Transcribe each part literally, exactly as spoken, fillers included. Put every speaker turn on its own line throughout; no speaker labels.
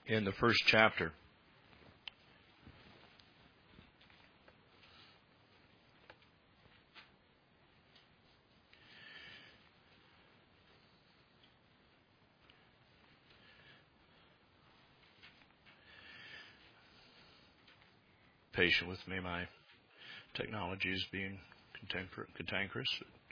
in the first chapter. Patient with me, my technology is being cantankerous.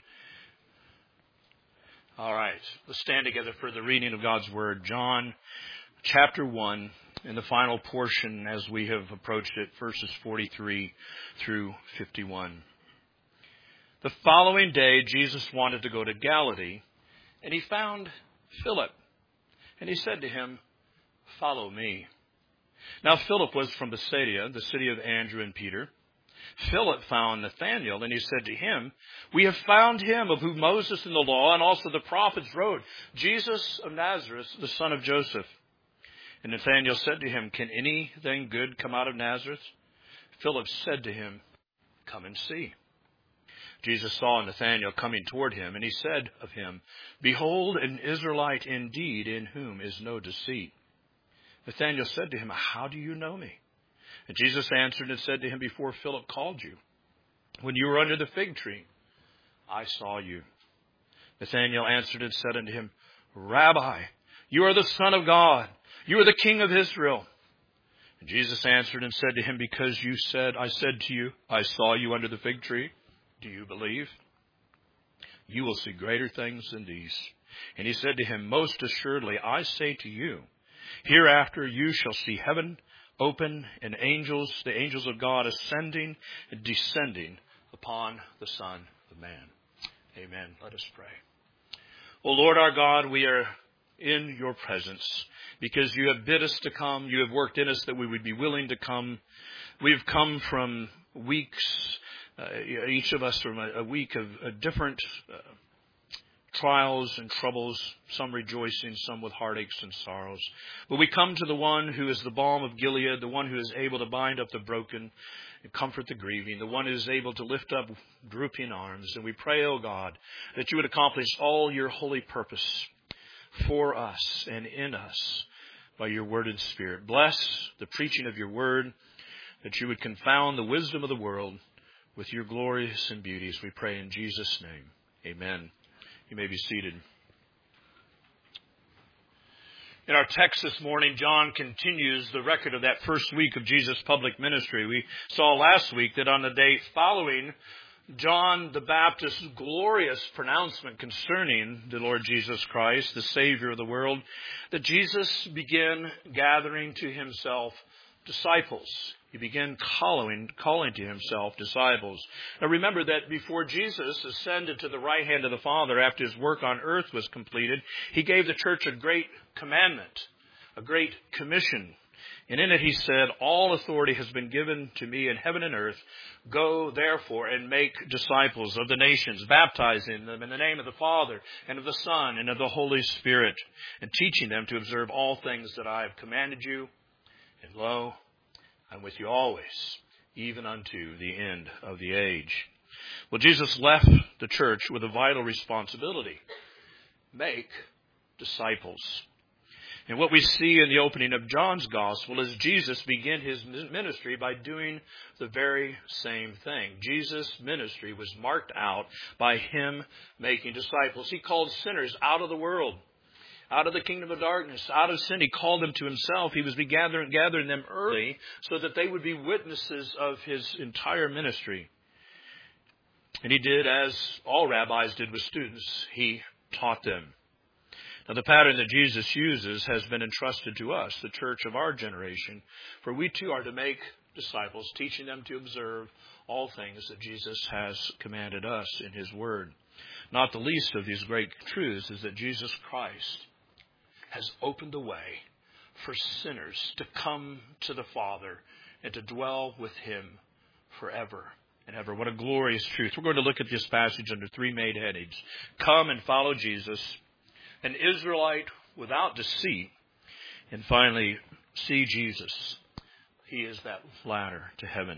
All right, let's stand together for the reading of God's Word. John chapter one, in the final portion as we have approached it, verses forty-three through fifty-one. The following day, Jesus wanted to go to Galilee, and he found Philip. And he said to him, "Follow me." Now Philip was from Bethsaida, the city of Andrew and Peter. Philip found Nathanael, and he said to him, "We have found him of whom Moses in the law and also the prophets wrote, Jesus of Nazareth, the son of Joseph." And Nathanael said to him, "Can anything good come out of Nazareth?" Philip said to him, "Come and see." Jesus saw Nathanael coming toward him, and he said of him, "Behold, an Israelite indeed, in whom is no deceit." Nathanael said to him, "How do you know me?" And Jesus answered and said to him, "Before Philip called you, when you were under the fig tree, I saw you." Nathanael answered and said unto him, "Rabbi, you are the Son of God. You are the King of Israel." And Jesus answered and said to him, "Because you said, I said to you, I saw you under the fig tree, do you believe? You will see greater things than these." And he said to him, "Most assuredly, I say to you, hereafter you shall see heaven open and angels, the angels of God, ascending and descending upon the Son of Man." Amen. Let us pray. O Lord our God, we are in your presence because you have bid us to come. You have worked in us that we would be willing to come. We've come from weeks, uh, each of us from a, a week of a different uh, trials and troubles, some rejoicing, some with heartaches and sorrows. But we come to the one who is the balm of Gilead, the one who is able to bind up the broken and comfort the grieving, the one who is able to lift up drooping arms. And we pray, O God, that you would accomplish all your holy purpose for us and in us by your word and spirit. Bless the preaching of your word, that you would confound the wisdom of the world with your glories and beauties. We pray in Jesus' name. Amen. You may be seated. In our text this morning, John continues the record of that first week of Jesus' public ministry. We saw last week that on the day following John the Baptist's glorious pronouncement concerning the Lord Jesus Christ, the Savior of the world, that Jesus began gathering to himself disciples. He began calling, calling to himself disciples. Now remember that before Jesus ascended to the right hand of the Father after his work on earth was completed, he gave the church a great commandment, a great commission. And in it he said, "All authority has been given to me in heaven and earth. Go, therefore, and make disciples of the nations, baptizing them in the name of the Father and of the Son and of the Holy Spirit, and teaching them to observe all things that I have commanded you. And lo, I'm with you always, even unto the end of the age." Well, Jesus left the church with a vital responsibility. Make disciples. And what we see in the opening of John's Gospel is Jesus began his ministry by doing the very same thing. Jesus' ministry was marked out by him making disciples. He called sinners out of the world, out of the kingdom of darkness, out of sin. He called them to himself. He was be gathering, gathering them early so that they would be witnesses of his entire ministry. And he did as all rabbis did with students. He taught them. Now, the pattern that Jesus uses has been entrusted to us, the church of our generation, for we too are to make disciples, teaching them to observe all things that Jesus has commanded us in his word. Not the least of these great truths is that Jesus Christ has opened the way for sinners to come to the Father and to dwell with him forever and ever. What a glorious truth. We're going to look at this passage under three main headings. Come and follow Jesus, an Israelite without deceit, and finally, see Jesus. He is that ladder to heaven.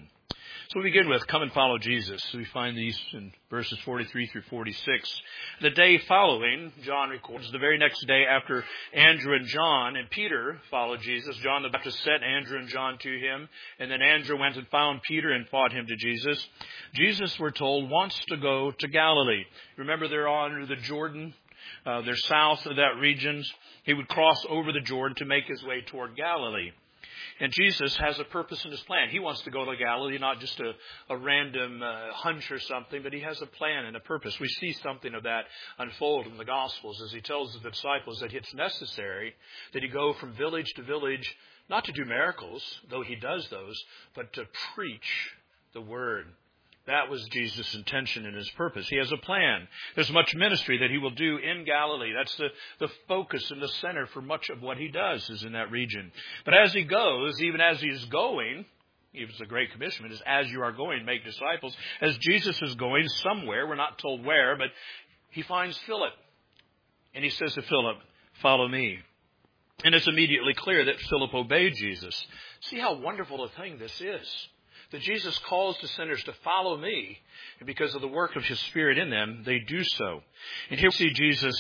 So we begin with, come and follow Jesus. We find these in verses forty-three through forty-six. The day following, John records, the very next day after Andrew and John and Peter followed Jesus, John the Baptist sent Andrew and John to him, and then Andrew went and found Peter and fought him to Jesus. Jesus, we're told, wants to go to Galilee. Remember, they're on the Jordan. Uh, they're south of that region. He would cross over the Jordan to make his way toward Galilee. And Jesus has a purpose in his plan. He wants to go to Galilee, not just a, a random uh, hunch or something, but he has a plan and a purpose. We see something of that unfold in the Gospels as he tells the disciples that it's necessary that he go from village to village, not to do miracles, though he does those, but to preach the word. That was Jesus' intention and his purpose. He has a plan. There's much ministry that he will do in Galilee. That's the, the focus and the center for much of what he does is in that region. But as he goes, even as he is going, even the Great Commission is, as you are going, make disciples. As Jesus is going somewhere, we're not told where, but he finds Philip. And he says to Philip, follow me. And it's immediately clear that Philip obeyed Jesus. See how wonderful a thing this is. That Jesus calls to sinners to follow me, and because of the work of his Spirit in them, they do so. And here we see Jesus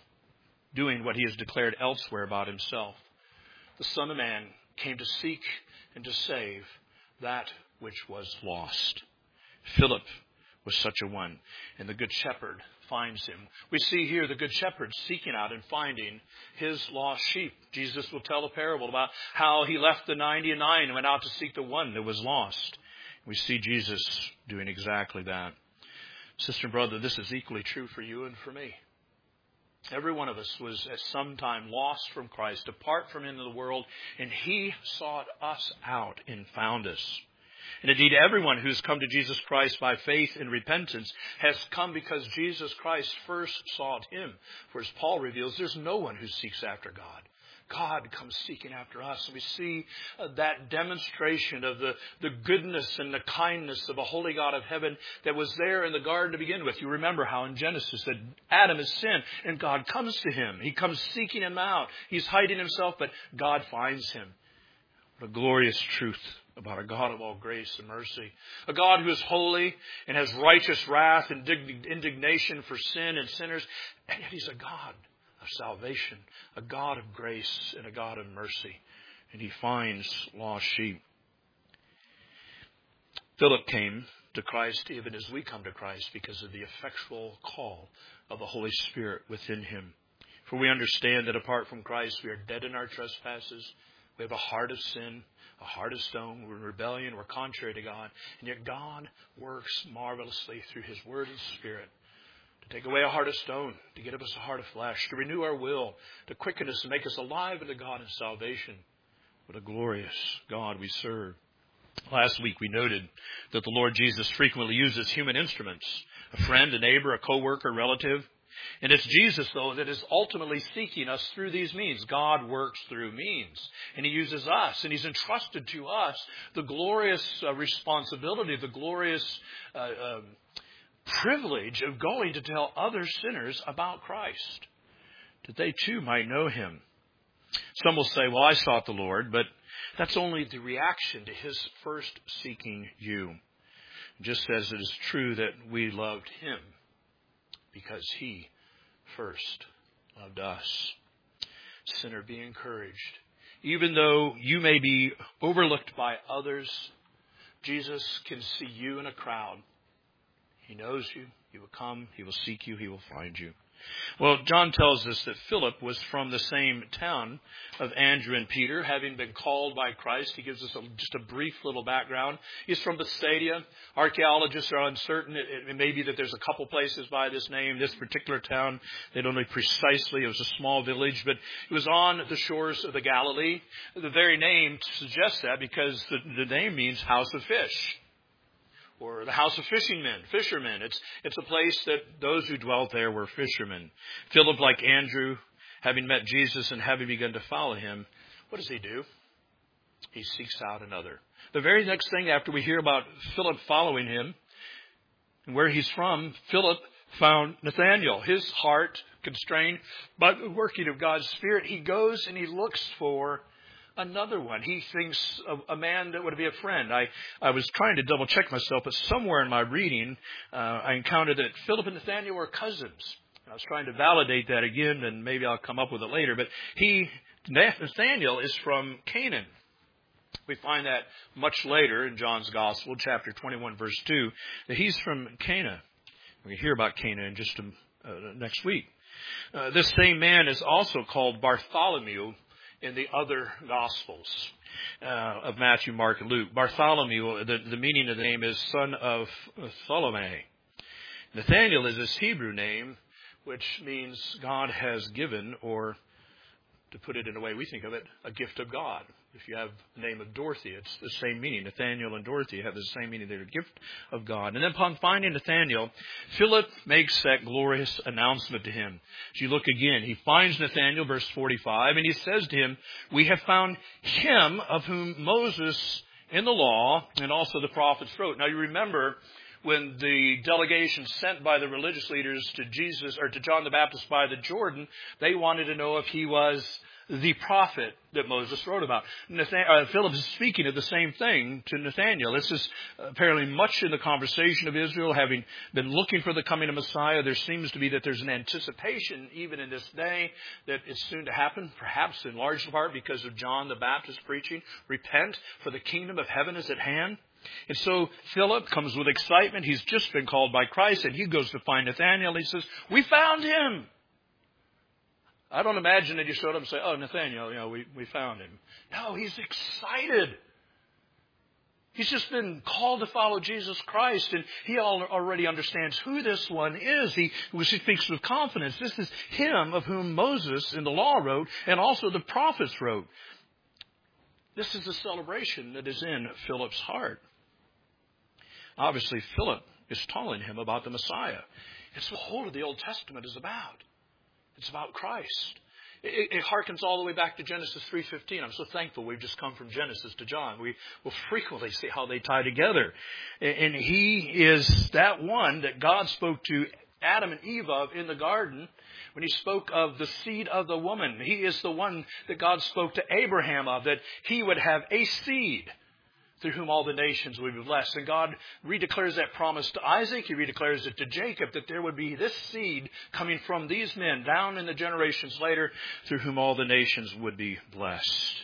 doing what he has declared elsewhere about himself. The Son of Man came to seek and to save that which was lost. Philip was such a one, and the Good Shepherd finds him. We see here the Good Shepherd seeking out and finding his lost sheep. Jesus will tell a parable about how he left the ninety-nine and went out to seek the one that was lost. We see Jesus doing exactly that. Sister and brother, this is equally true for you and for me. Every one of us was at some time lost from Christ, apart from him in the world, and he sought us out and found us. And indeed, everyone who's come to Jesus Christ by faith and repentance has come because Jesus Christ first sought him. For as Paul reveals, there's no one who seeks after God. God comes seeking after us. And we see uh, that demonstration of the, the goodness and the kindness of a holy God of heaven that was there in the garden to begin with. You remember how in Genesis that Adam has sinned and God comes to him. He comes seeking him out. He's hiding himself, but God finds him. What a glorious truth about a God of all grace and mercy. A God who is holy and has righteous wrath and indignation for sin and sinners. And yet he's a God of salvation, a God of grace and a God of mercy. And he finds lost sheep. Philip came to Christ even as we come to Christ because of the effectual call of the Holy Spirit within him. For we understand that apart from Christ, we are dead in our trespasses. We have a heart of sin, a heart of stone. We're in rebellion. We're contrary to God. And yet God works marvelously through his word and spirit to take away a heart of stone, to give us a heart of flesh, to renew our will, to quicken us and make us alive unto God in salvation. What a glorious God we serve. Last week we noted that the Lord Jesus frequently uses human instruments, a friend, a neighbor, a co-worker, a relative. And it's Jesus, though, that is ultimately seeking us through these means. God works through means. And he uses us. And he's entrusted to us the glorious uh, responsibility, the glorious uh, uh, privilege of going to tell other sinners about Christ, that they too might know him. Some will say, well, I sought the Lord, but that's only the reaction to his first seeking you. Just as it is true that we loved him because he first loved us. Sinner, be encouraged. Even though you may be overlooked by others, Jesus can see you in a crowd. He knows you. He will come. He will seek you. He will find you. Well, John tells us that Philip was from the same town of Andrew and Peter, having been called by Christ. He gives us a, just a brief little background. He's from Bethsaida. Archaeologists are uncertain. It, it may be that there's a couple places by this name. This particular town, they don't know precisely. It was a small village, but it was on the shores of the Galilee. The very name suggests that because the, the name means house of fish, or the house of fishing men, fishermen. It's, it's a place that those who dwelt there were fishermen. Philip, like Andrew, having met Jesus and having begun to follow him, what does he do? He seeks out another. The very next thing after we hear about Philip following him and where he's from, Philip found Nathanael. His heart constrained by the working of God's Spirit, he goes and he looks for another one. He thinks of a man that would be a friend. I, I was trying to double check myself, but somewhere in my reading, uh, I encountered that Philip and Nathaniel were cousins. I was trying to validate that again, and maybe I'll come up with it later. But he, Nathaniel, is from Canaan. We find that much later in John's Gospel, chapter twenty-one, verse two, that he's from Cana. We hear about Cana in just a, uh, next week. Uh, this same man is also called Bartholomew in the other Gospels uh, of Matthew, Mark, and Luke. Bartholomew, the, the meaning of the name is son of Salome. Nathaniel is his Hebrew name, which means God has given, or to put it in a way we think of it, a gift of God. If you have the name of Dorothy, it's the same meaning. Nathaniel and Dorothy have the same meaning. They're a gift of God. And then upon finding Nathaniel, Philip makes that glorious announcement to him. As you look again, he finds Nathaniel, verse forty-five, and he says to him, "We have found him of whom Moses in the law and also the prophets wrote." Now you remember when the delegation sent by the religious leaders to Jesus, or to John the Baptist by the Jordan, they wanted to know if he was the prophet that Moses wrote about. Nathan, uh, Philip is speaking of the same thing to Nathaniel. This is apparently much in the conversation of Israel, having been looking for the coming of Messiah. There seems to be that there's an anticipation, even in this day, that it's soon to happen, perhaps in large part because of John the Baptist preaching, "Repent, for the kingdom of heaven is at hand." And so Philip comes with excitement. He's just been called by Christ, and he goes to find Nathaniel. He says, "We found him." I don't imagine that he showed up and say, "Oh, Nathaniel, you know, we, we found him." No, he's excited. He's just been called to follow Jesus Christ, and he already understands who this one is. He, he speaks with confidence. This is him of whom Moses in the law wrote, and also the prophets wrote. This is a celebration that is in Philip's heart. Obviously, Philip is telling him about the Messiah. It's what the whole of the Old Testament is about. It's about Christ. It, it harkens all the way back to Genesis three fifteen. I'm so thankful we've just come from Genesis to John. We will frequently see how they tie together. And he is that one that God spoke to Adam and Eve of in the garden when he spoke of the seed of the woman. He is the one that God spoke to Abraham of, that he would have a seed through whom all the nations would be blessed. And God redeclares that promise to Isaac. He redeclares it to Jacob, that there would be this seed coming from these men down in the generations later, through whom all the nations would be blessed.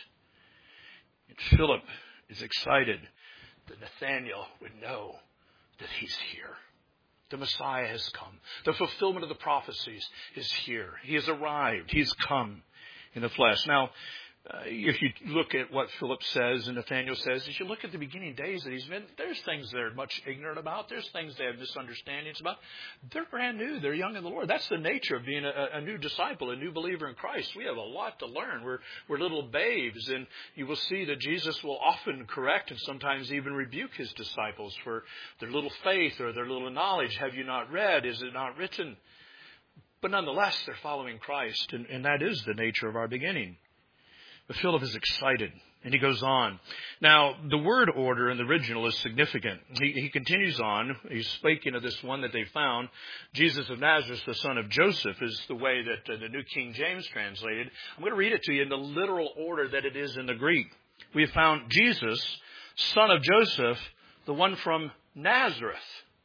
And Philip is excited that Nathaniel would know that he's here. The Messiah has come. The fulfillment of the prophecies is here. He has arrived. He's come in the flesh. Now, Uh, if you look at what Philip says and Nathaniel says, as you look at the beginning days that he's been, there's things they're much ignorant about. There's things they have misunderstandings about. They're brand new. They're young in the Lord. That's the nature of being a, a new disciple, a new believer in Christ. We have a lot to learn. We're, we're little babes, and you will see that Jesus will often correct and sometimes even rebuke his disciples for their little faith or their little knowledge. Have you not read? Is it not written? But nonetheless, they're following Christ, and, and that is the nature of our beginning. But Philip is excited, and he goes on. Now, the word order in the original is significant. He, he continues on. He's speaking of this one that they found. Jesus of Nazareth, the son of Joseph, is the way that uh, the New King James translated. I'm going to read it to you in the literal order that it is in the Greek. We have found Jesus, son of Joseph, the one from Nazareth.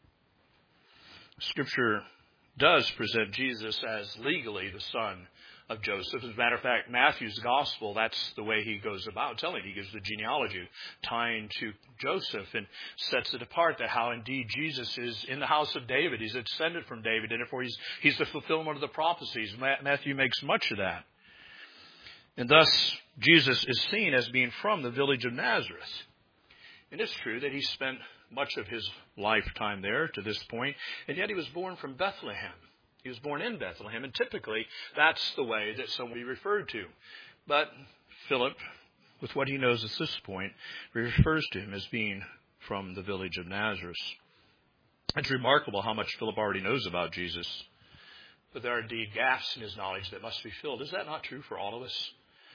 Scripture does present Jesus as legally the son of Joseph. As a matter of fact, Matthew's gospel, that's the way he goes about telling. He gives the genealogy, tying to Joseph, and sets it apart that how indeed Jesus is in the house of David. He's descended from David, and therefore he's, he's the fulfillment of the prophecies. Matthew makes much of that. And thus, Jesus is seen as being from the village of Nazareth. And it's true that he spent much of his lifetime there to this point, and yet he was born from Bethlehem. He was born in Bethlehem, and typically that's the way that someone would be referred to. But Philip, with what he knows at this point, refers to him as being from the village of Nazareth. It's remarkable how much Philip already knows about Jesus. But there are indeed gaps in his knowledge that must be filled. Is that not true for all of us?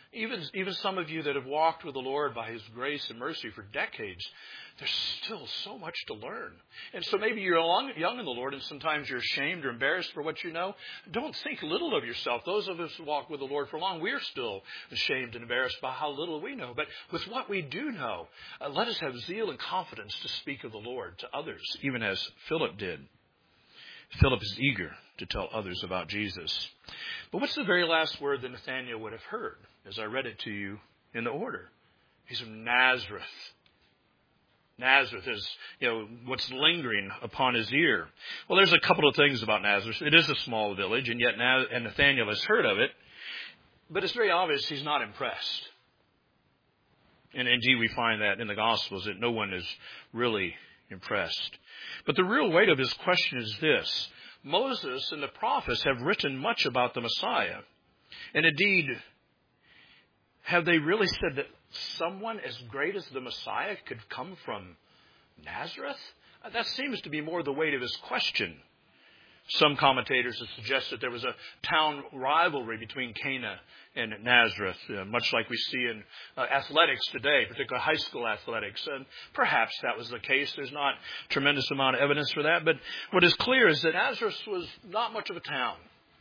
Even, even some of you that have walked with the Lord by His grace and mercy for decades, there's still so much to learn. And so maybe you're young, young in the Lord and sometimes you're ashamed or embarrassed for what you know. Don't think little of yourself. Those of us who walk with the Lord for long, we're still ashamed and embarrassed by how little we know. But with what we do know, uh, let us have zeal and confidence to speak of the Lord to others, even as Philip did. Philip is eager to tell others about Jesus. But what's the very last word that Nathanael would have heard as I read it to you in the order? He's from Nazareth. Nazareth is, you know, what's lingering upon his ear. Well, there's a couple of things about Nazareth. It is a small village, and yet now, and Nathanael has heard of it. But it's very obvious he's not impressed. And indeed, we find that in the Gospels, that no one is really impressed. But the real weight of his question is this. Moses and the prophets have written much about the Messiah. And indeed, have they really said that someone as great as the Messiah could come from Nazareth? That seems to be more the weight of his question. Some commentators have suggested there was a town rivalry between Cana and Nazareth, uh, much like we see in uh, athletics today, particularly high school athletics. And perhaps that was the case. There's not a tremendous amount of evidence for that. But what is clear is that Nazareth was not much of a town.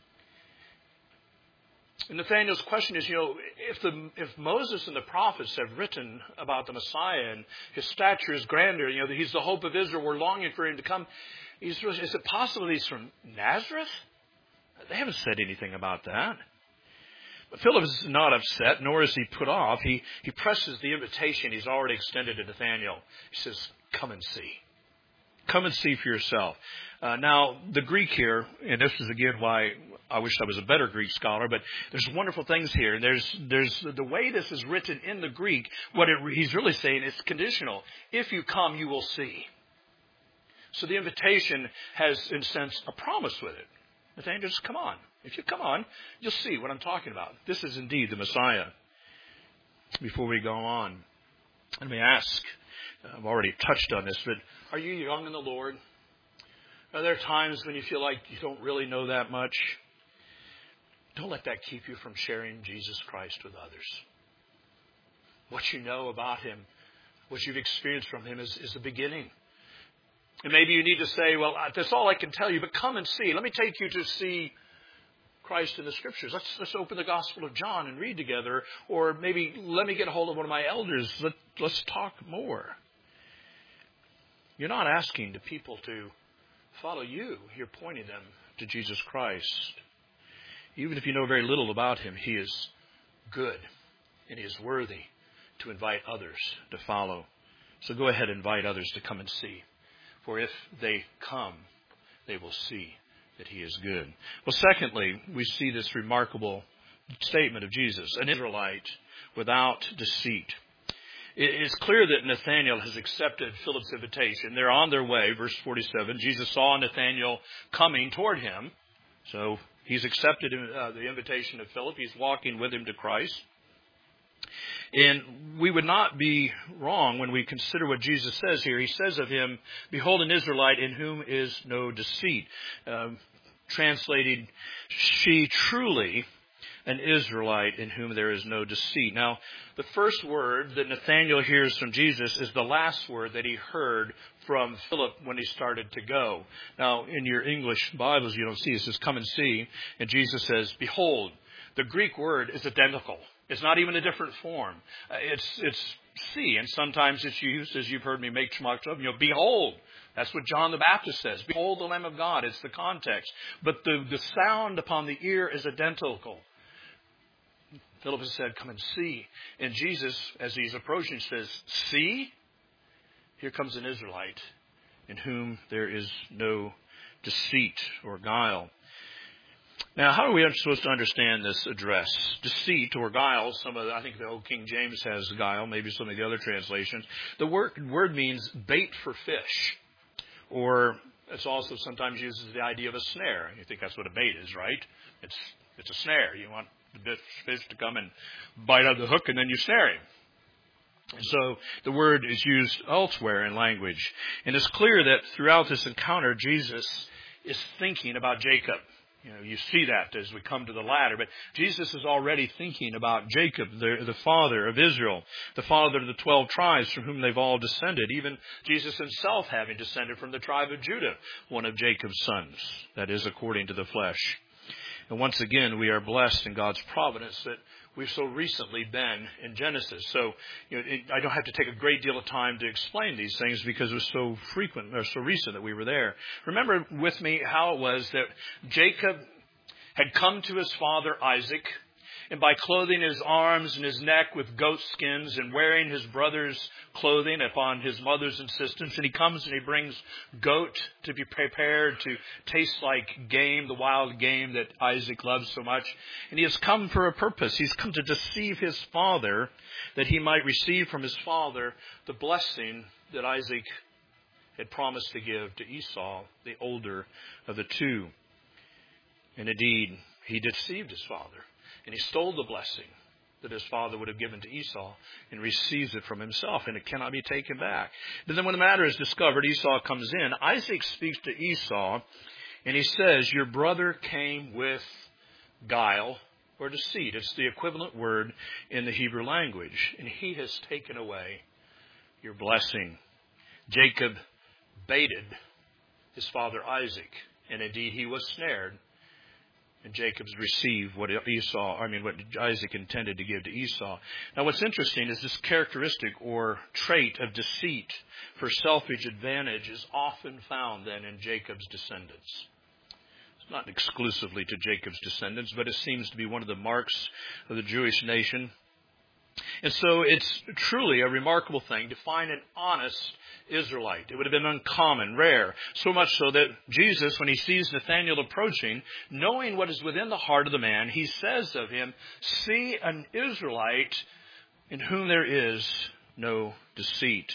And Nathanael's question is, you know, if the if Moses and the prophets have written about the Messiah and his stature is grandeur, you know, that he's the hope of Israel, we're longing for him to come. He's, is it possible that he's from Nazareth? They haven't said anything about that. But Philip is not upset, nor is he put off. He, he presses the invitation he's already extended to Nathanael. He says, come and see. Come and see for yourself. Uh, now, the Greek here, and this is again why I wish I was a better Greek scholar, but there's wonderful things here. There's, there's the way this is written in the Greek, what it, he's really saying is conditional. If you come, you will see. So the invitation has, in a sense, a promise with it. Nathanael, just come on. If you come on, you'll see what I'm talking about. This is indeed the Messiah. Before we go on, let me ask, I've already touched on this, but are you young in the Lord? Are there times when you feel like you don't really know that much? Don't let that keep you from sharing Jesus Christ with others. What you know about Him, what you've experienced from Him is, is the beginning. And maybe you need to say, well, that's all I can tell you, but come and see. Let me take you to see Christ in the Scriptures. Let's, let's open the Gospel of John and read together. Or maybe let me get a hold of one of my elders. Let, let's talk more. You're not asking the people to follow you. You're pointing them to Jesus Christ. Even if you know very little about Him, He is good and He is worthy to invite others to follow. So go ahead and invite others to come and see. For if they come, they will see that He is good. Well, secondly, we see this remarkable statement of Jesus, an Israelite without deceit. It's clear that Nathanael has accepted Philip's invitation. They're on their way, verse forty-seven. Jesus saw Nathanael coming toward him. So he's accepted uh, the invitation of Philip. He's walking with him to Christ. And we would not be wrong when we consider what Jesus says here. He says of him, behold, an Israelite in whom is no deceit. Um, translated, she truly an Israelite in whom there is no deceit. Now, the first word that Nathanael hears from Jesus is the last word that he heard from Philip when he started to go. Now, in your English Bibles, you don't see it says, come and see. And Jesus says, behold. The Greek word is identical. It's not even a different form. Uh, it's it's see, and sometimes it's used, as you've heard me make much of, you know, behold. That's what John the Baptist says. Behold the Lamb of God. It's the context. But the, the sound upon the ear is identical. Philip has said, come and see. And Jesus, as he's approaching, says, see? Here comes an Israelite in whom there is no deceit or guile. Now, how are we supposed to understand this address? Deceit or guile, some of the, I think the old King James has guile, maybe some of the other translations. The word, word means bait for fish. Or it's also sometimes used as the idea of a snare. You think that's what a bait is, right? It's it's a snare. You want the fish to come and bite out the hook and then you snare him. And so the word is used elsewhere in language. And it's clear that throughout this encounter, Jesus is thinking about Jacob. You know, you see that as we come to the ladder. But Jesus is already thinking about Jacob, the, the father of Israel, the father of the twelve tribes from whom they've all descended. Even Jesus himself having descended from the tribe of Judah, one of Jacob's sons. That is according to the flesh. And once again, we are blessed in God's providence that we've so recently been in Genesis. So you know, it, I don't have to take a great deal of time to explain these things because it was so frequent or so recent that we were there. Remember with me how it was that Jacob had come to his father Isaac, and by clothing his arms and his neck with goat skins and wearing his brother's clothing upon his mother's insistence, and he comes and he brings goat to be prepared to taste like game, the wild game that Isaac loves so much. And he has come for a purpose. He's come to deceive his father that he might receive from his father the blessing that Isaac had promised to give to Esau, the older of the two. And indeed, he deceived his father. And he stole the blessing that his father would have given to Esau and receives it from himself, and it cannot be taken back. But then when the matter is discovered, Esau comes in. Isaac speaks to Esau, and he says, your brother came with guile or deceit. It's the equivalent word in the Hebrew language. And he has taken away your blessing. Jacob baited his father Isaac, and indeed he was snared. And Jacob's received what Esau, I mean, what Isaac intended to give to Esau. Now, what's interesting is this characteristic or trait of deceit for selfish advantage is often found then in Jacob's descendants. It's not exclusively to Jacob's descendants, but it seems to be one of the marks of the Jewish nation. And so it's truly a remarkable thing to find an honest Israelite. It would have been uncommon, rare, so much so that Jesus, when he sees Nathanael approaching, knowing what is within the heart of the man, he says of him, see an Israelite in whom there is no deceit.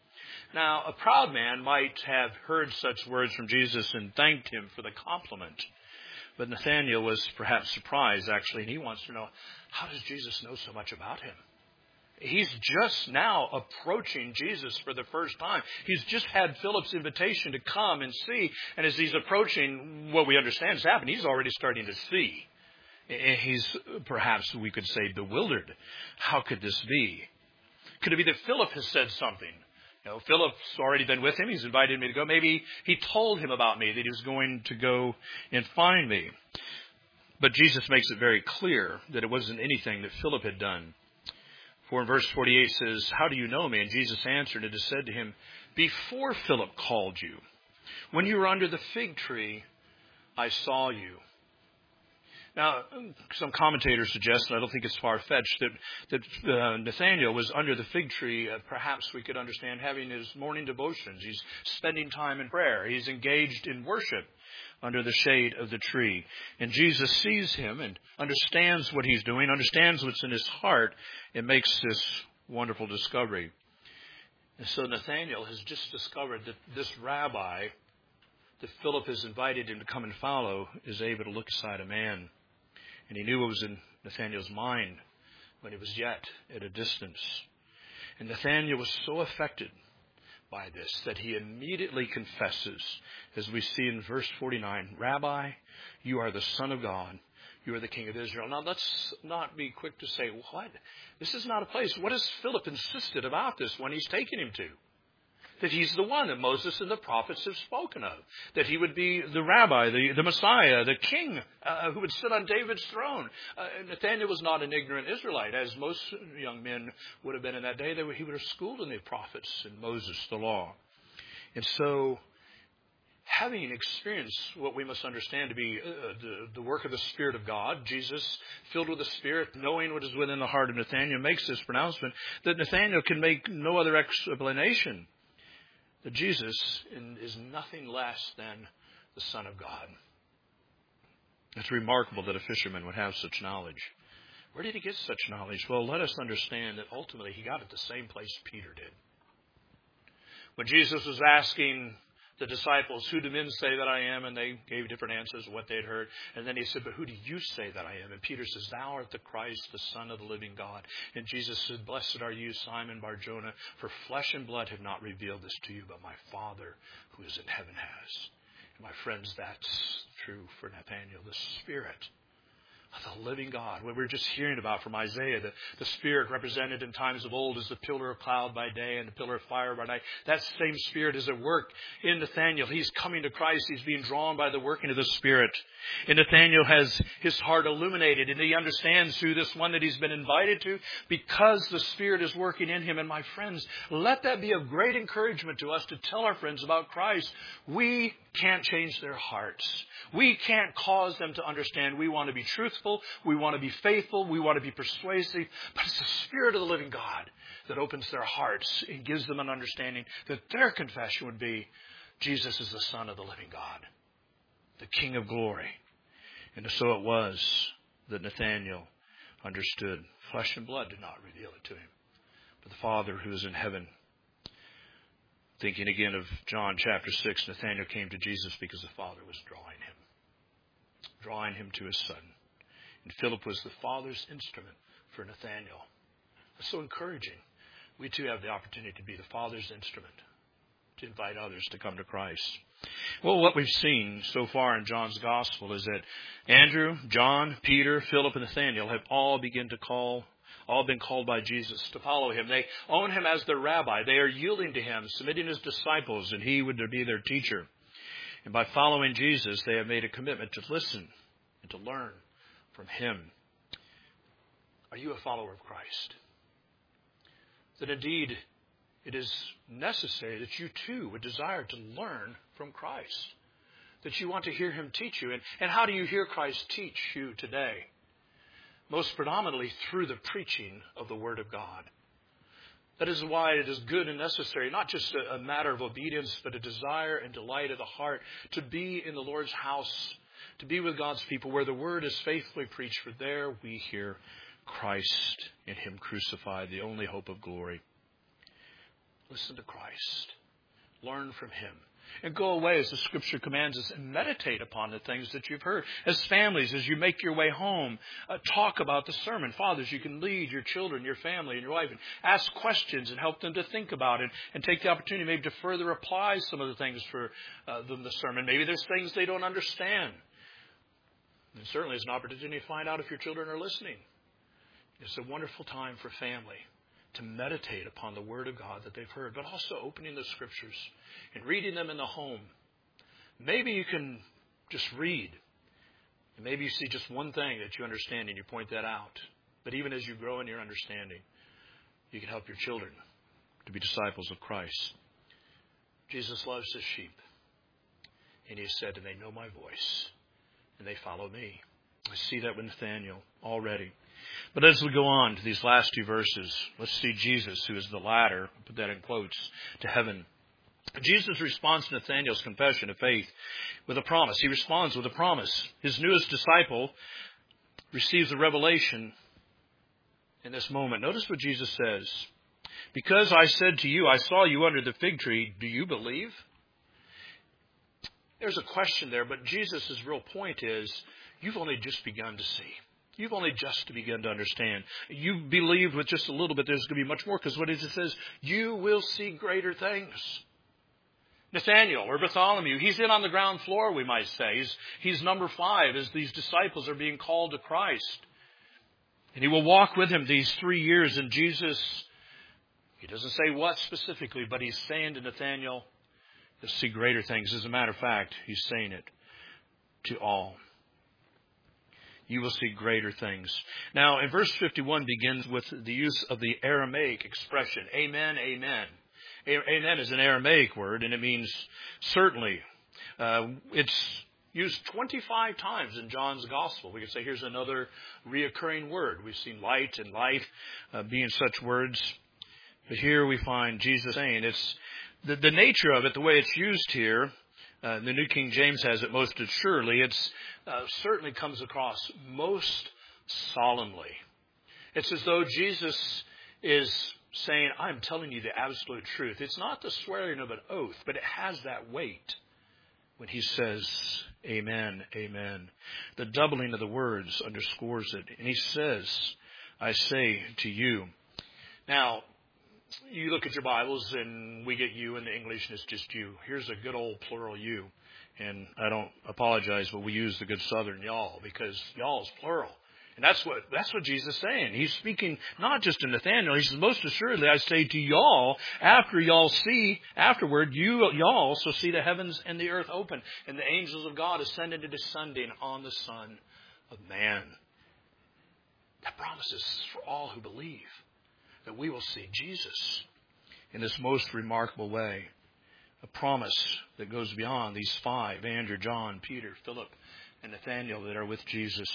Now, a proud man might have heard such words from Jesus and thanked him for the compliment. But Nathanael was perhaps surprised, actually, and he wants to know, how does Jesus know so much about him? He's just now approaching Jesus for the first time. He's just had Philip's invitation to come and see. And as he's approaching, what we understand has happened, he's already starting to see. He's perhaps, we could say, bewildered. How could this be? Could it be that Philip has said something? You know, Philip's already been with him. He's invited me to go. Maybe he told him about me, that he was going to go and find me. But Jesus makes it very clear that it wasn't anything that Philip had done. For in verse forty-eight says, how do you know me? And Jesus answered and said to him, before Philip called you, when you were under the fig tree, I saw you. Now, some commentators suggest, and I don't think it's far-fetched, that, that uh, Nathanael was under the fig tree, uh, perhaps we could understand, having his morning devotions. He's spending time in prayer. He's engaged in worship under the shade of the tree. And Jesus sees him and understands what he's doing, understands what's in his heart, and makes this wonderful discovery. And so Nathanael has just discovered that this rabbi that Philip has invited him to come and follow is able to look aside a man. And he knew what was in Nathanael's mind when he was yet at a distance. And Nathanael was so affected by this that he immediately confesses, as we see in verse forty-nine, Rabbi, you are the Son of God. You are the King of Israel. Now, let's not be quick to say, what? This is not a place. What has Philip insisted about this one he's taken him to? That he's the one that Moses and the prophets have spoken of. That he would be the rabbi, the, the Messiah, the king uh, who would sit on David's throne. Uh, Nathanael was not an ignorant Israelite, as most young men would have been in that day. They were, he would have schooled in the prophets and Moses, the law. And so, having experienced what we must understand to be uh, the, the work of the Spirit of God, Jesus, filled with the Spirit, knowing what is within the heart of Nathanael, makes this pronouncement that Nathanael can make no other explanation. That Jesus is nothing less than the Son of God. It's remarkable that a fisherman would have such knowledge. Where did he get such knowledge? Well, let us understand that ultimately he got it the same place Peter did. When Jesus was asking the disciples, who do men say that I am? And they gave different answers of what they had heard. And then he said, but who do you say that I am? And Peter says, thou art the Christ, the Son of the living God. And Jesus said, blessed are you, Simon Bar-Jonah, for flesh and blood have not revealed this to you, but my Father who is in heaven has. And my friends, that's true for Nathanael, the Spirit of the living God. What we were just hearing about from Isaiah, the, the Spirit represented in times of old as the pillar of cloud by day and the pillar of fire by night. That same Spirit is at work in Nathanael. He's coming to Christ. He's being drawn by the working of the Spirit. And Nathanael has his heart illuminated, and he understands through this one that he's been invited to because the Spirit is working in him. And my friends, let that be of great encouragement to us to tell our friends about Christ. We can't change their hearts. We can't cause them to understand. We want to be truthful. We want to be faithful. We want to be persuasive. But it's the Spirit of the living God that opens their hearts and gives them an understanding that their confession would be, Jesus is the Son of the living God, the King of glory. And so it was that Nathanael understood. Flesh and blood did not reveal it to him, but the Father who is in heaven. Thinking again of John chapter six, Nathanael came to Jesus because the Father was drawing him, drawing him to his Son. And Philip was the Father's instrument for Nathanael. It's so encouraging. We too have the opportunity to be the Father's instrument to invite others to come to Christ. Well, what we've seen so far in John's Gospel is that Andrew, John, Peter, Philip, and Nathanael have all begun to call all been called by Jesus to follow him. They own him as their rabbi. They are yielding to him, submitting as disciples, and he would be their teacher. And by following Jesus, they have made a commitment to listen and to learn from him. Are you a follower of Christ? That indeed it is necessary that you too would desire to learn from Christ, that you want to hear him teach you. And, and how do you hear Christ teach you today? Most predominantly through the preaching of the Word of God. That is why it is good and necessary, not just a, a matter of obedience, but a desire and delight of the heart to be in the Lord's house, to be with God's people where the Word is faithfully preached, for there we hear Christ in him crucified, the only hope of glory. Listen to Christ. Learn from him. And go away, as the Scripture commands us, and meditate upon the things that you've heard. As families, as you make your way home, uh, talk about the sermon. Fathers, you can lead your children, your family, and your wife, and ask questions and help them to think about it, and take the opportunity maybe to further apply some of the things for uh, the, the sermon. Maybe there's things they don't understand. And certainly it's an opportunity to find out if your children are listening. It's a wonderful time for family to meditate upon the Word of God that they've heard, but also opening the Scriptures and reading them in the home. Maybe you can just read, and maybe you see just one thing that you understand and you point that out. But even as you grow in your understanding, you can help your children to be disciples of Christ. Jesus loves his sheep, and he said, and they know my voice, and they follow me. I see that with Nathanael already. But as we go on to these last two verses, let's see Jesus, who is the ladder, put that in quotes, to heaven. Jesus responds to Nathanael's confession of faith with a promise. He responds with a promise. His newest disciple receives a revelation in this moment. Notice what Jesus says. Because I said to you, I saw you under the fig tree, do you believe? There's a question there, but Jesus' real point is, you've only just begun to see. You've only just begun to understand. You believed with just a little bit, there's going to be much more, because what it says, you will see greater things. Nathanael, or Bartholomew, he's in on the ground floor, we might say. He's, he's number five as these disciples are being called to Christ. And he will walk with him these three years. And Jesus, he doesn't say what specifically, but he's saying to Nathanael, you'll see greater things. As a matter of fact, he's saying it to all. You will see greater things. Now, in verse fifty-one begins with the use of the Aramaic expression, amen, amen. Amen is an Aramaic word, and it means certainly. Uh, it's used twenty-five times in John's Gospel. We could say here's another reoccurring word. We've seen light and life uh, being such words. But here we find Jesus saying it's the, the nature of it, the way it's used here. Uh, the New King James has it most assuredly. It's uh, certainly comes across most solemnly. It's as though Jesus is saying, I'm telling you the absolute truth. It's not the swearing of an oath, but it has that weight when he says, amen, amen. The doubling of the words underscores it. And he says, I say to you. Now, you look at your Bibles and we get you in the English and it's just you. Here's a good old plural you. And I don't apologize, but we use the good Southern y'all because y'all is plural. And that's what that's what Jesus is saying. He's speaking not just to Nathanael. He says, most assuredly, I say to y'all, after y'all see, afterward, you y'all also see the heavens and the earth open, and the angels of God ascending and descending on the Son of Man. That promises for all who believe that we will see Jesus in this most remarkable way. A promise that goes beyond these five, Andrew, John, Peter, Philip, and Nathanael, that are with Jesus.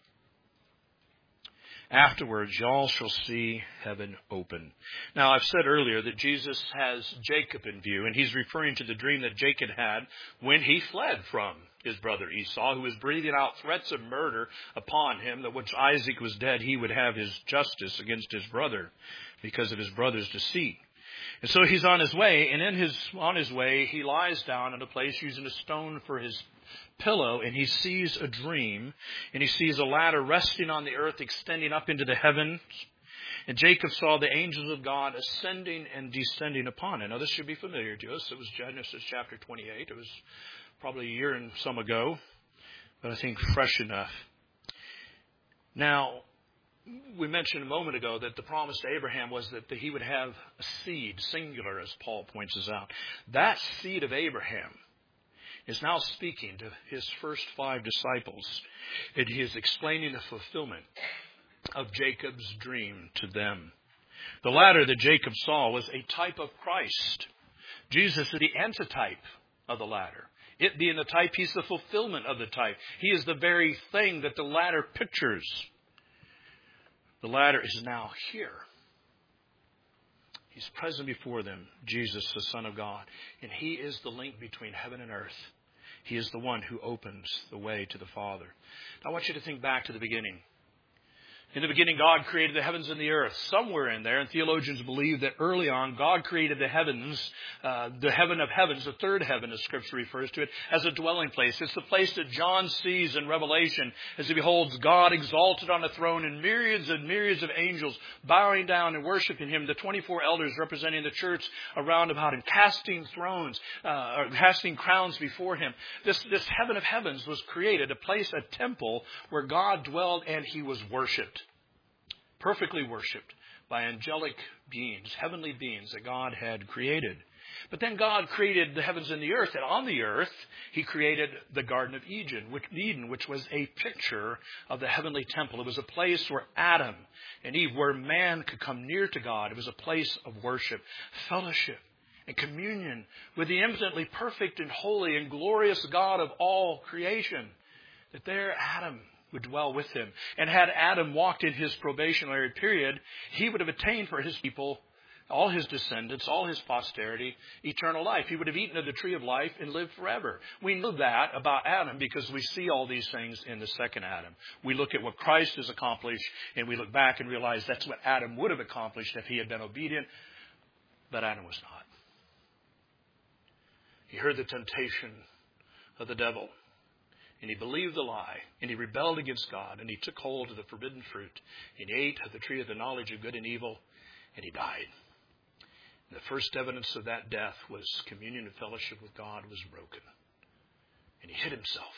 Afterwards, y'all shall see heaven open. Now, I've said earlier that Jesus has Jacob in view, and he's referring to the dream that Jacob had when he fled from his brother Esau, who was breathing out threats of murder upon him, that once Isaac was dead, he would have his justice against his brother because of his brother's deceit. And so he's on his way, and in his on his way, he lies down in a place using a stone for his pillow, and he sees a dream, and he sees a ladder resting on the earth, extending up into the heavens. And Jacob saw the angels of God ascending and descending upon it. Now, this should be familiar to us. It was Genesis chapter twenty-eight. It was probably a year and some ago, but I think fresh enough. Now, we mentioned a moment ago that the promise to Abraham was that he would have a seed, singular, as Paul points us out. That seed of Abraham is now speaking to his first five disciples, and he is explaining the fulfillment of Jacob's dream to them. The ladder that Jacob saw was a type of Christ. Jesus is the antitype of the ladder. It being the type, he's the fulfillment of the type. He is the very thing that the ladder pictures. The ladder is now here. He's present before them, Jesus, the Son of God. And he is the link between heaven and earth. He is the one who opens the way to the Father. Now, I want you to think back to the beginning. In the beginning, God created the heavens and the earth. Somewhere in there, and theologians believe that early on, God created the heavens, uh, the heaven of heavens, the third heaven, as Scripture refers to it, as a dwelling place. It's the place that John sees in Revelation as he beholds God exalted on a throne and myriads and myriads of angels bowing down and worshiping him. The twenty-four elders representing the church around about him, casting thrones, uh, or casting crowns before him. This, this heaven of heavens was created, a place, a temple where God dwelled and he was worshipped. Perfectly worshipped by angelic beings, heavenly beings that God had created. But then God created the heavens and the earth, and on the earth, he created the Garden of Eden, which, Eden, which was a picture of the heavenly temple. It was a place where Adam and Eve, where man could come near to God. It was a place of worship, fellowship, and communion with the infinitely perfect and holy and glorious God of all creation. That there Adam would dwell with him. And had Adam walked in his probationary period, he would have attained for his people, all his descendants, all his posterity, eternal life. He would have eaten of the tree of life and lived forever. We know that about Adam because we see all these things in the second Adam. We look at what Christ has accomplished, and we look back and realize that's what Adam would have accomplished if he had been obedient, but Adam was not. He heard the temptation of the devil. And he believed the lie, and he rebelled against God, and he took hold of the forbidden fruit, and he ate of the tree of the knowledge of good and evil, and he died. And the first evidence of that death was communion and fellowship with God was broken. And he hid himself.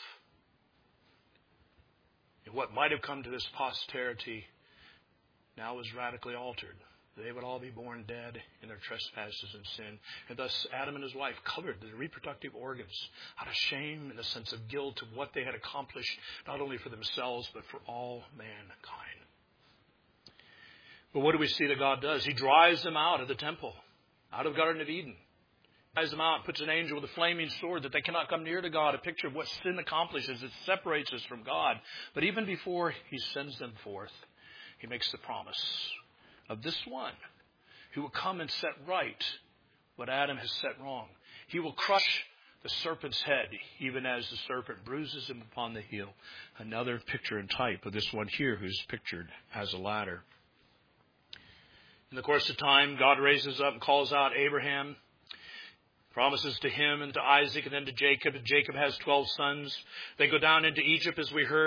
And what might have come to his posterity now was radically altered. They would all be born dead in their trespasses and sin. And thus Adam and his wife covered the reproductive organs out of shame and a sense of guilt of what they had accomplished, not only for themselves, but for all mankind. But what do we see that God does? He drives them out of the temple, out of the Garden of Eden. Drives them out, puts an angel with a flaming sword that they cannot come near to God, a picture of what sin accomplishes. It separates us from God. But even before he sends them forth, he makes the promise of this one who will come and set right what Adam has set wrong. He will crush the serpent's head, even as the serpent bruises him upon the heel. Another picture and type of this one here who's pictured as a ladder. In the course of time, God raises up and calls out Abraham, promises to him and to Isaac and then to Jacob. And Jacob has twelve sons. They go down into Egypt, as we heard.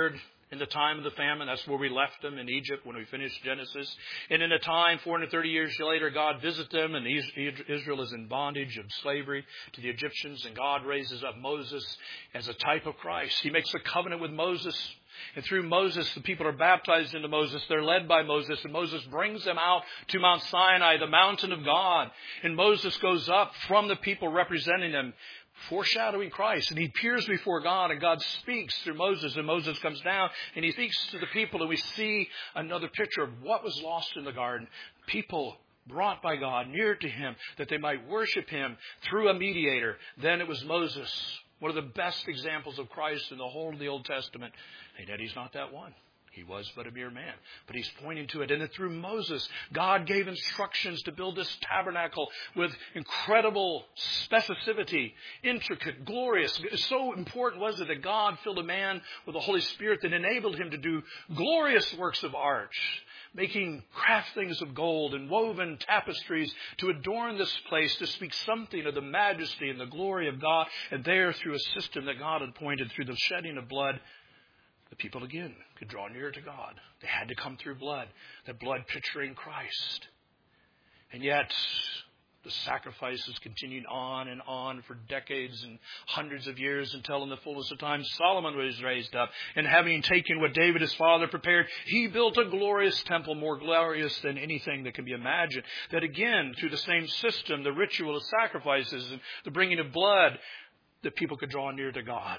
In the time of the famine, that's where we left them, in Egypt, when we finished Genesis. And in a time, four hundred thirty years later, God visits them, and Israel is in bondage of slavery to the Egyptians. And God raises up Moses as a type of Christ. He makes a covenant with Moses. And through Moses, the people are baptized into Moses. They're led by Moses. And Moses brings them out to Mount Sinai, the mountain of God. And Moses goes up from the people representing them, foreshadowing Christ. And he appears before God, and God speaks through Moses. And Moses comes down, and he speaks to the people. And we see another picture of what was lost in the garden. People brought by God near to him, that they might worship him through a mediator. Then it was Moses, one of the best examples of Christ in the whole of the Old Testament. And yet he's not that one. He was but a mere man. But he's pointing to it. And then through Moses, God gave instructions to build this tabernacle with incredible specificity, intricate, glorious. So important was it that God filled a man with the Holy Spirit that enabled him to do glorious works of art, making craft things of gold and woven tapestries to adorn this place, to speak something of the majesty and the glory of God. And there, through a system that God had appointed, through the shedding of blood, the people again could draw near to God. They had to come through blood, that blood picturing Christ. And yet, the sacrifices continued on and on for decades and hundreds of years, until in the fullness of time Solomon was raised up. And having taken what David his father prepared, he built a glorious temple, more glorious than anything that can be imagined. That again, through the same system, the ritual of sacrifices and the bringing of blood, that people could draw near to God.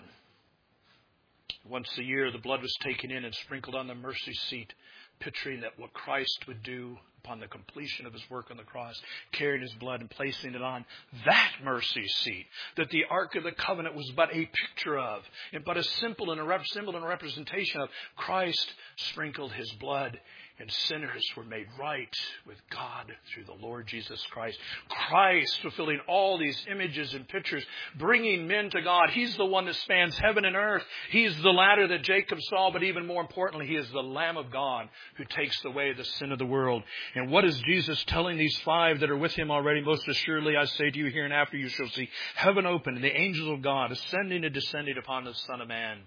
Once a year, the blood was taken in and sprinkled on the mercy seat, picturing that what Christ would do upon the completion of his work on the cross, carrying his blood and placing it on that mercy seat, that the Ark of the Covenant was but a picture of, and but a simple and a rep- symbol and a representation of. Christ sprinkled his blood, and sinners were made right with God through the Lord Jesus Christ. Christ fulfilling all these images and pictures, bringing men to God. He's the one that spans heaven and earth. He's the ladder that Jacob saw, but even more importantly, he is the Lamb of God who takes away the sin of the world. And what is Jesus telling these five that are with him already? Most assuredly, I say to you, hereinafter you shall see heaven open and the angels of God ascending and descending upon the Son of Man.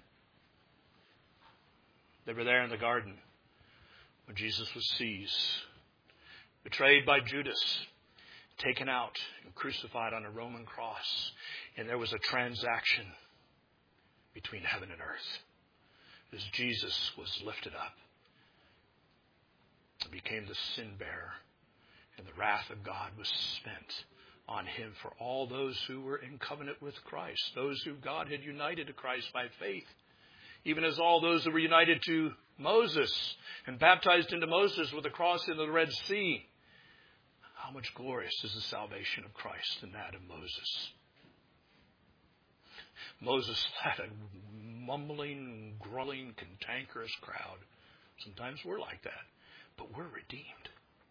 They were there in the garden when Jesus was seized, betrayed by Judas, taken out and crucified on a Roman cross. And there was a transaction between heaven and earth as Jesus was lifted up and became the sin bearer, and the wrath of God was spent on him for all those who were in covenant with Christ, those who God had united to Christ by faith. Even as all those that were united to Moses and baptized into Moses with the cross in the Red Sea. How much glorious is the salvation of Christ than that of Moses? Moses had a mumbling, grumbling, cantankerous crowd. Sometimes we're like that, but we're redeemed.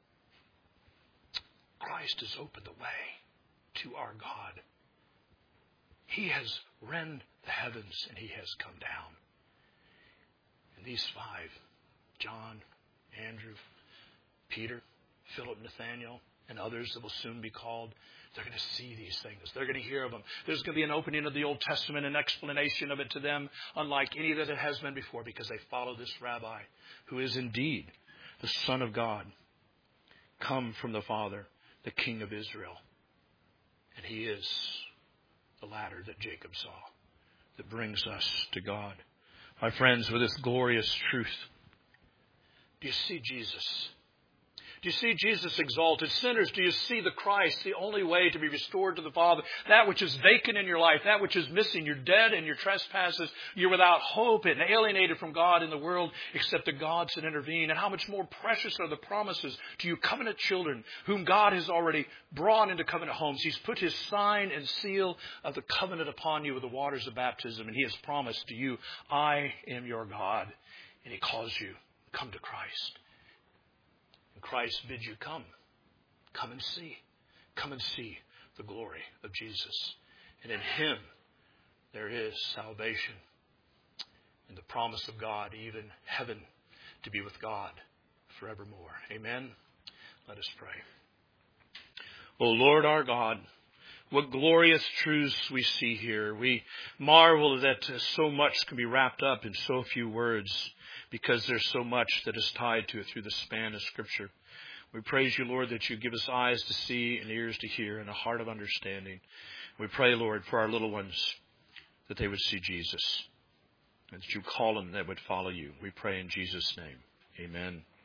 Christ has opened the way to our God. He has rent the heavens and he has come down. And these five, John, Andrew, Peter, Philip, Nathaniel, and others that will soon be called, they're going to see these things. They're going to hear of them. There's going to be an opening of the Old Testament, an explanation of it to them, unlike any that it has been before, because they follow this rabbi, who is indeed the Son of God, come from the Father, the King of Israel. And he is the ladder that Jacob saw that brings us to God. My friends, with this glorious truth, do you see Jesus? Do you see Jesus exalted? Sinners, do you see the Christ, the only way to be restored to the Father? That which is vacant in your life, that which is missing. You're dead in your trespasses. You're without hope and alienated from God in the world, except that God should intervene. And how much more precious are the promises to you covenant children, whom God has already brought into covenant homes. He's put his sign and seal of the covenant upon you with the waters of baptism. And he has promised to you, I am your God. And he calls you, come to Christ. Christ bids you come. Come and see. Come and see the glory of Jesus. And in him there is salvation and the promise of God, even heaven, to be with God forevermore. Amen. Let us pray. O Lord our God, what glorious truths we see here. We marvel that so much can be wrapped up in so few words. because there's so much that is tied to it through the span of Scripture. We praise you, Lord, that you give us eyes to see and ears to hear and a heart of understanding. We pray, Lord, for our little ones, that they would see Jesus, and that you call them, that would follow you. We pray in Jesus' name. Amen.